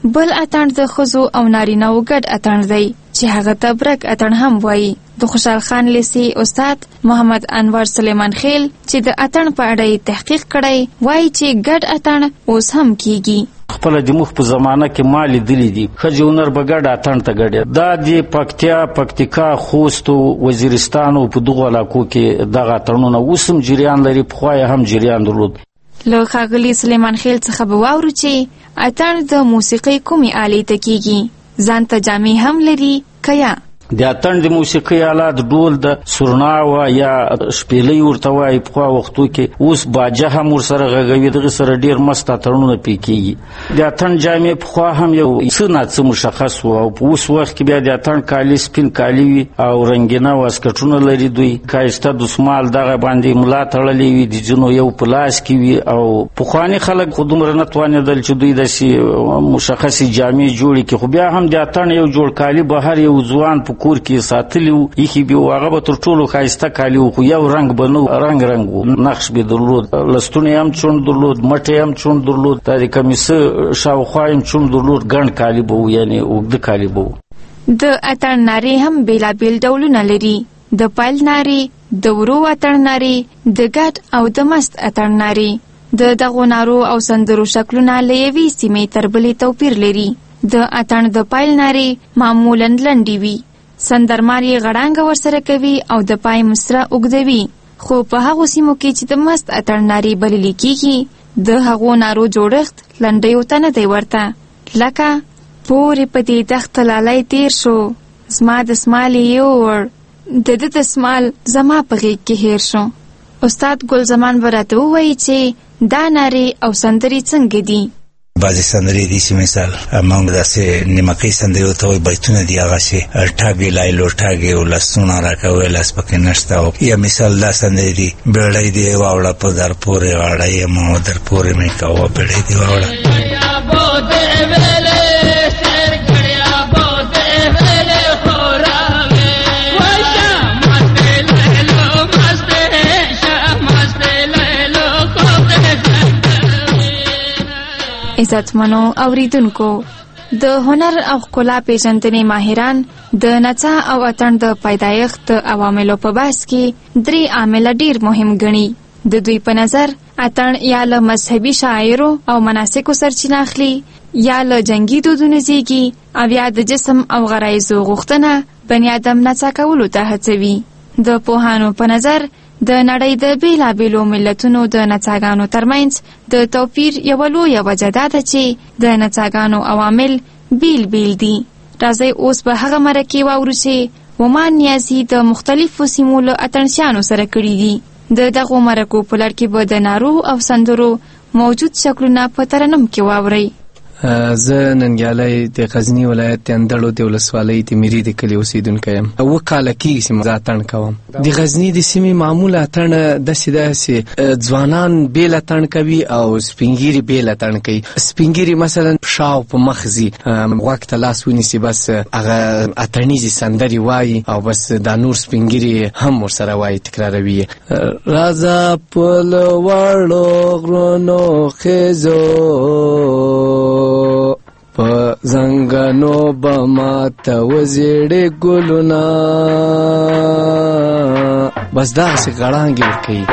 بل اتڼ د ښځو او نارینه‌و ګډ اتڼ دی چې هغه ته برګ اتڼ هم وایي. د خوشحال خان لیسي استاد محمد انور سلیمان خیل چې د اتڼ په اړه تحقیق کړی وایي چې ګډ اتڼ اوس هم کیږي. خپل د مخ په زمانه کې ما لیدلی دي ښځې هنر به ګډ اتڼ ته ګډېد. دا د پکتیا، پکتیکا، خوست او وزیرستان او په دغو علاقو کې دغه اتڼونه اوس هم جریان لري، پخوا یې هم جریان درلود. له ښاغلي سلیمان خیل څخه به واورو چې اتڼ د موسیقۍ کومې آلې ته کیږي، ځان ته جامې هم لري که یا؟ د اتڼ د موسیقۍ آلات ډول د سورنا یا شپېلۍ ورته وایي پخوا وختو کې، اوس باجه هم ورسره غږوي، دغه سره ډېر مست اتڼونه پرې کېږي. د اتڼ جامې پخوا هم یو څه ناڅه مشخص و او په اوس وخت کې بیا د اتڼ کالي سپین کالي وي او رنګینه واسکټونه لري، دوی ښایسته دسمال دغه باندې ملا تړلې وي، د ځینو یو په لاس کې وي. او پخواني خلک خو دومره نه توانېدل چې دوی داسې مشخصې جامې جوړې کړي، خو بیا هم د اتڼ یو جوړ کالي بهر یو ځوان په کور کې ساتلی و، ایښي به و، هغه به تر ټولو ښایسته کالي و، خو یو رنګ به نه رنګ و، نقش به درلود، لستونه هم چوڼ درلود، مټې هم چوڼ درلود، دا د کمیسه شاوخوا هم چوڼ درلود، ګڼ کالي به و، یعنې اوږده کالي به و. د اتڼ نارې هم بېلابېل ډولونه لري، د پیل نارې، د ورو اتڼ نارې، د ګډ او د مست اتڼ نارې. د دغو نارو او سندرو شکلونه له یوې سیمې تر بلې توپیر لري. د اتڼ د پیل نارې معمولاً لنډې وي، سندرمار یې غړانګه ورسره کوي او د پای مصره اوږدوي. خو په هغو سیمو کې چې د مست اتڼ نارې بللې کېږي، د هغو نارو جوړښت لنډیو ته نه دی ورته، لکه پورې په دې دښته لالی تیر شو، زما د سمالې یوړ، د ده د سمال زما په غېږ کې هیر شو. استاد ګل زمان به راته ووایي چې دا نارې او سندرې څنګه دي. بعضې سندرې دي چې مثال موږ داسې نیمکۍ سندرې ورته وایي، بیتونه دي هغه چې ټاګې لایلو ټاګې او لاسونه راکوي، لاس پکې نشته. یا مثال دا سندرې دي بیړۍ دې واوړه په در پورې واړه یم او در پورې مې کوه بیړۍ دې واوړه. عزتمنو اوریدونکو، د هنر او ښکلا پیژندنې ماهران د نڅا او اتڼ د پیدایښت د عواملو په بحث کې 3 عامله ډیر مهم ګڼي. د دوی په نظر اتڼ یا له مذهبي شاعرو او مناسکو سرچینه اخلي، یا له جنګي دودونو زیږي، او یا د جسم او غرایزو غوښتنه بني ادم نڅا کولو ته هڅوي. د پوهانو په نظر د نړۍ د بیلابیلو ملتونو د نڅاګانو ترمنځ د توپیر یوه لویه وجه دا ده چې د نڅاګانو عوامل بیل بیل دي. راځئ اوس به هغه مرکې واورو چې ومان نیازي د مختلفو سیمو له اتڼچیانو سره کړي دي. د دغو مرکو په لړ کې به د نارو او سندرو موجود شکلونه په ترنم کې واورئ. زه ننګیالی د غزني ولایت د اندړو د ولسوالۍ د میري د کلي اوسېدونکی یم. 7 کاله کېږي چې زه اتڼ کوم. د غزني د سیمې معمول اتڼ داسې ده چې ځوانان بېل اتڼ کوي او سپین ږیري بېل اتڼ کوي. سپین ږیري مثلا شا او په مخ ځي، غوږ ته لاس ونیسي، بس هغه اتڼیزې سندرې وایي او بس دا نور سپین ږیري هم ورسره وایي، تکراروي. راځه په لوړو غرونو خیزو په زنګنو به ماته وزیړې ګلونه، بس دغسې غړانګې ورکوي.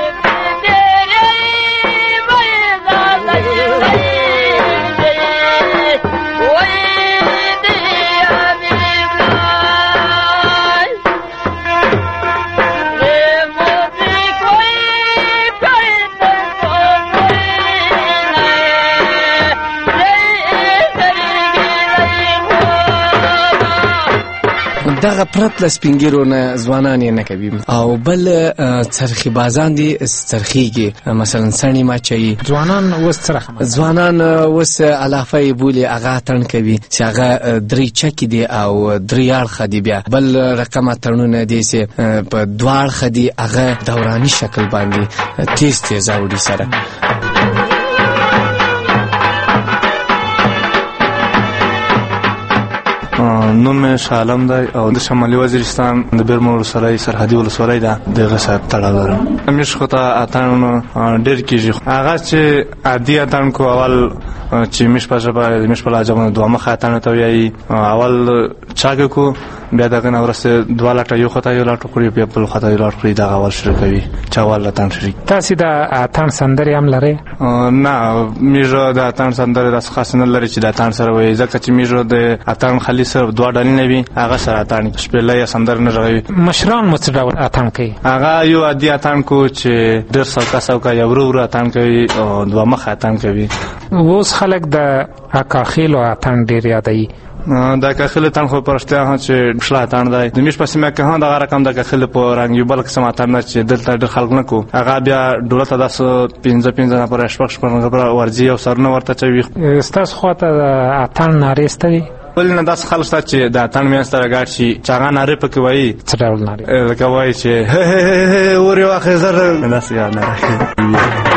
دغه پرت له سپین ږیرو نه ځوانان یې نه کوي. او بل څرخي بازان دي، څرخیږي، مثلا څڼې ماچوي. ځوانان اوس علافه یې بولي، هغه اتڼ کوي چې هغه 3 چکې دي او 3 اړخه دي. بیا بل رقم اتڼونه دي چې په 2 اړخه دي، هغه دوراني شکل باندې تیز تیز اوړي سره. نوم مې شاه عالم دی او د شمالي وزیرستان د بیرمو ولسوالۍ سرحدي ولسوالۍ ده دغه صاحب تړاو لرم. همیش خو ته اتڼ ډېر کېږي. هغه چې عادي اتڼ کو اول چې میش په ژبه د میش په لهجه باندې دوه مخه اتڼ ته وایي. اول چاګ کو بیا دغه نه وروسته دوه لټه یو خواته یو لټ کړي بیا بل خواته یو لټ کړي دغه اول شروع کوي چې اول اتڼ شروع. تاسې د اتڼ سندرې هم لرئ؟ نه میژه د اتڼ سندرې داسې خاص نه لري چې د اتڼ سره وایي ځکه چې میژه د اتڼ خالي صرف دوه ډلې نه وي هغه سره اتڼ شپېلۍ یا سندرې نه غږوي. مشران مو څه ډول اتڼ کوي؟ هغه یو عادي اتڼ کو چې ډېر سوکه سوکه یا ورو ورو اتڼ کوي او دوه مخه اتڼ کوي. اوس خلک د اکاخیلو اتڼ ډېر یادوي. د کاخل اتڼ خو په رښتیا هم چې شله اتڼ دی. د میش په سیمه کې هم دغه رقم د کاخل په رنګ یو بل قسم اتڼ نه چې دلته ډېر خلک نه کو. هغه بیا ډوله ته داسې 5 نفره شپږ نفره ورځي او سرونه ورته چوي. ستاسو خواته د اتڼ نارې شته دي؟ ولې نه داسې خلک شته چې د اتڼ منځ ته راګډ شي چې هغه نارې پکې وایي. څه ډول نارې؟ لکه وایي چې اور یې واخې زر داسې نارې.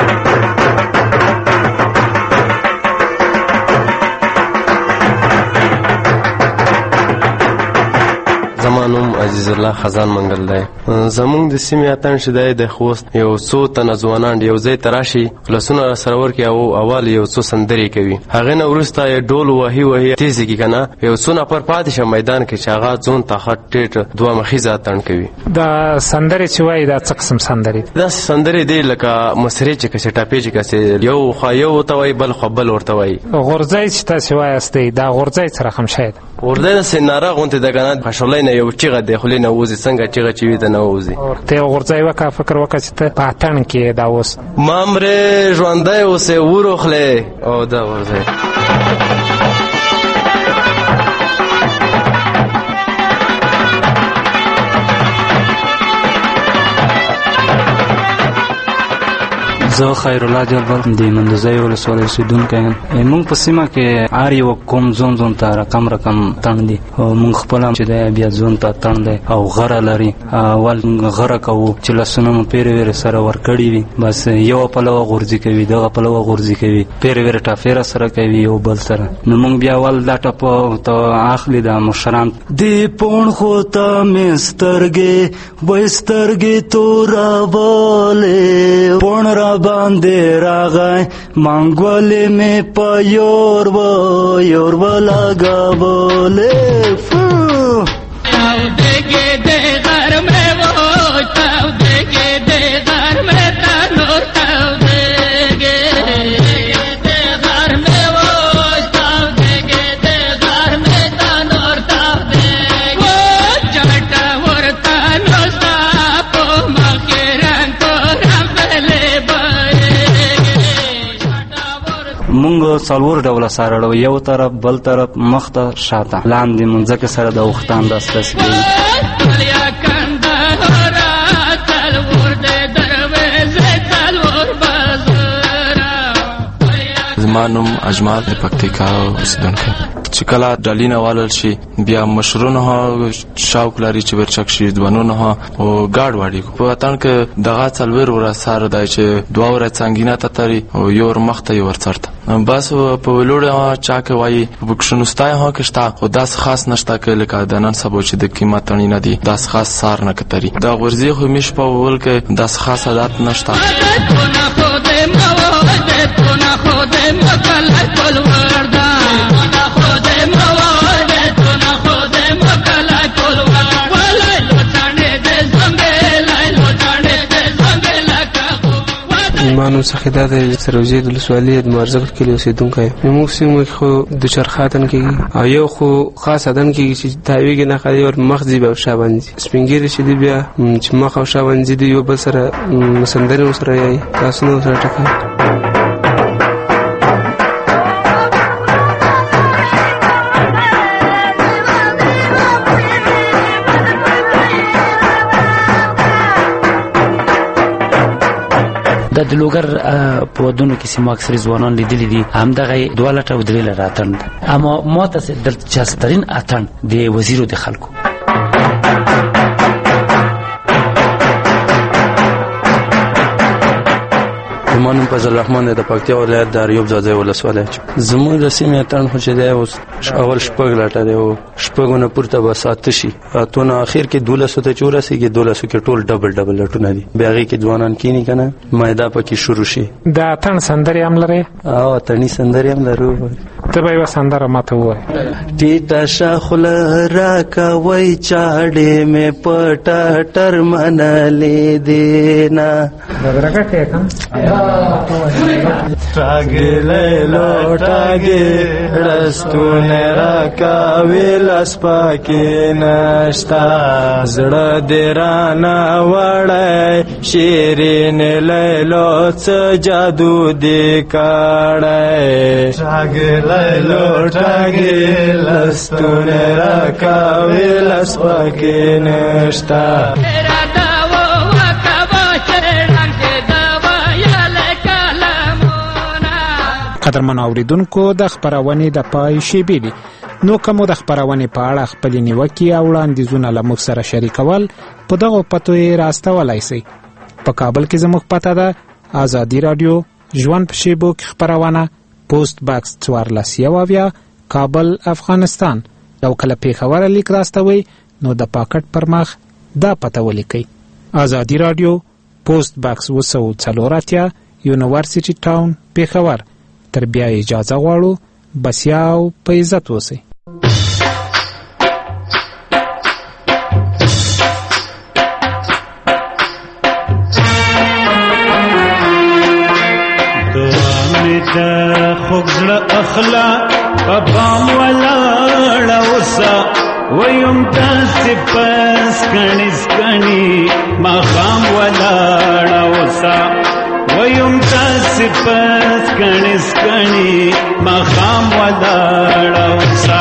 زما نوم عزیز الله خزان منګل دی. زمونږ د سیمې اتڼ چې دی د خوست یو څو تنه ځوانان یو ځای ته راشي لاسونه راسره ورکړي او اول یو څو سندرې کوي. هغې نه وروسته یې ډول وهي تیزې کړي که نه یو څو نفر پاتې شه میدان کې چې هغه ځون طاقت ټیټ دوه مخیزه اتڼ کوي. دا سندرې چې وایي دا څه قسم سندرې دي؟ داسې سندرې دی لکه مصرې چې کسې ټپې چې کسې یو خوا یو ورته وایي بل خوا بل ورته وایي. غورځی چې تاسې وایاستئ دا غورځی څه رقم شی ده؟ غورځی داسې ناره غوندې ده که نه خشولۍ نه یو چیغه د خولې نه ووځي څنګه چیغه چې وي ته نه ووځي. ته یو غورځی وکړه فکر وکړه چې ته په اتڼ کې دا اوس ما مرې ژوندی اوسې وروخلې او دا غورځی. زه خیر الله جلبل د مندوزۍ ولسوالۍ اوسېدونکی یم. موږ په سیمه کې هر یو قوم ځون ته رقم تڼ دي او موږ خپله چې دی بیا ځون ته تڼ دی او غره لري. اول غره کوو چې لاسونه مو پیرې ویرې سره ورکړي وي بس یوه پلوه غورځي کوي دغه پلوه غورځي کوي پیرې ویرې ټافې سره کوي یو بل سره. نو موږ بیا اول دا ټپه ته اخلي د مشران دې پوڼ خو ته مې سترګې وایي سترګې تورولې پوڼ را باندې راغی مانګولې مې په یور و لګولې مونږ څلور ډوله ساره اړوو یو طرف بل طرف مخ ته شاته لاندې منځکې سره د اوښتان داسې کوي. زما نوم اجمال د پکتیکا اوسېدونکی. چې کله ډالۍ نه والل شي بیا مشرونه ها شوق لري چې ورچک شي ځوانونه ها او ګاډ واړي په اتڼ کې دغه څلور ورځې سره دی چې دوه ورځې څنګینه ته تري او یو ور مخ ته یو ور څرته بس په ولوړه چا کې وایي په کښنوستای ها کې شته خو داس خاص نشته کې لکه د نن سبا چې د قیمت تڼۍ نه دي داس خاص سار نه کتري دا غورځي خو میش په ول کې داس خاص عادت نشته. مانو څخه دا د سروجي د ولسوالۍ د مرزګ کلی اوسېدونکی یم. موږ سیمه کې خو د چرخاتن کې او یو خو خاص ادن کې چې تاویږي نه خالي او مخزي به شابند سپینګری چې دی بیا چې مخ او شابند دي یو بل سره سندري سره یې تاسو نو سره ټکا. د لوګر په ودونو کې سیمه اکثر ځوانان لیدلي دي همدغه دوه لټه او درې لټه اتڼ اما ما ته دلچسپترین اتڼ د وزیرو د خلکو زما نوم فضل الرحمن د پکتیا ولایت د اریوب ځاځي ولسوالۍ. زموږ د سیمې اتڼ خو چې دی اوس اول شپږ لټه دی او شپږونه پورته به ساته شي، اتونه اخر کې 1200 ته چورسیږي، 1200 کې ټول ډبل لټونه دي. بیا هغې کې ځوانان کینی که نه میدا پکې شروع شي. د اتڼ سندرې هم لرې؟ او اتڼي سندرې هم لرو. ته به یوه سندره ماته ووایې. ټیټه شه خوله راکوئ چاړې مې په ټاټر منلې دې نه ټاګې لوټاګې رستونه راکاوي لاس پکې نشتا زړه دې رانه وړی شیرین لیلو څه جادو دې کړی ټاګې لوټاګې رستونه راکاوي لاس پکې نشتا. قدرمن اوریدونکو د خپرونې د پای شیبې دي، نو که مو د خپرونې په اړه خپلې نیوکې او وړاندیزونه له موږ سره شریکول په دغو پتو یې راستولی سئ. په کابل کې زموږ پته ده ازادي راډیو ژوند په شیبو کې خپرونه، پوسټ باکس 1470 کابل افغانستان. او کله پیښور لیک راستوئ نو د پاکټ پر مخ دا پته ولیکئ: ازادي راډیو پوسټ باکس 240 یونیورسيټي ټاون پیښور. تر بیا اجازه غواړو، بسیا او په عزت اوسئ. خوږ زړه اخلا په بام ولاړه اوسه ویم داسې پس کڼي ماښام ولاړه اوسه ویم داسې پس کڼي ماښام ولاړه اوسه.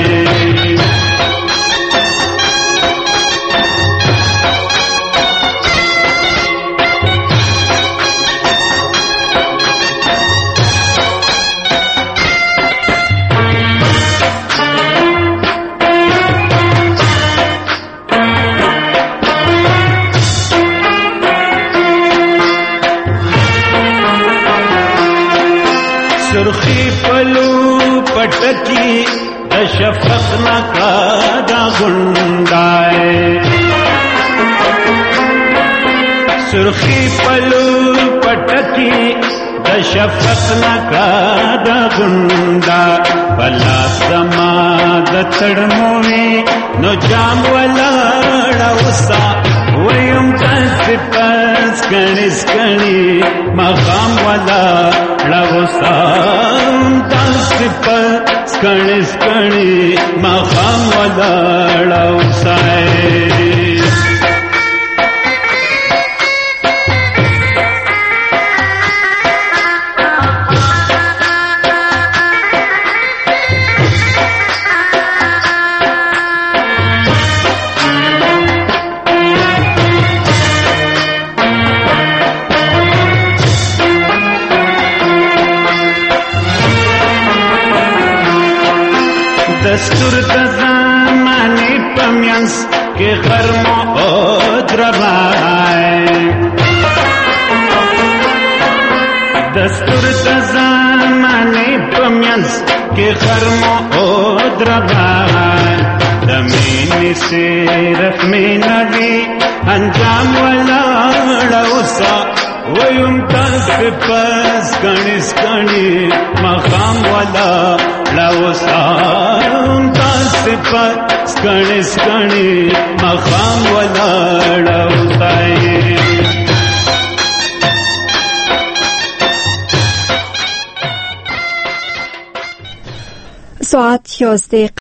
سرخی پلو پٹکی شفق نکادا گنڈائے سرخی پلو پٹکی شفق نکادا گنڈا بلا زماد تڑموی نو جام ولاڑا وسا ویم تس پس کنی مقام ولاڑا وسا تس پس کنی مقام ولاڑا وسا. دستور د زمانې پمینس کې غرمو او دربای دستور د زمانې پمینس کې غرمو او دربای د مینې صرف مینه وي انجام ولاړه اوسه ویم تاسې پس کني مقام ولاړه اوسه تاسې پس کني مقام ولاړه اوسه. ساعت 11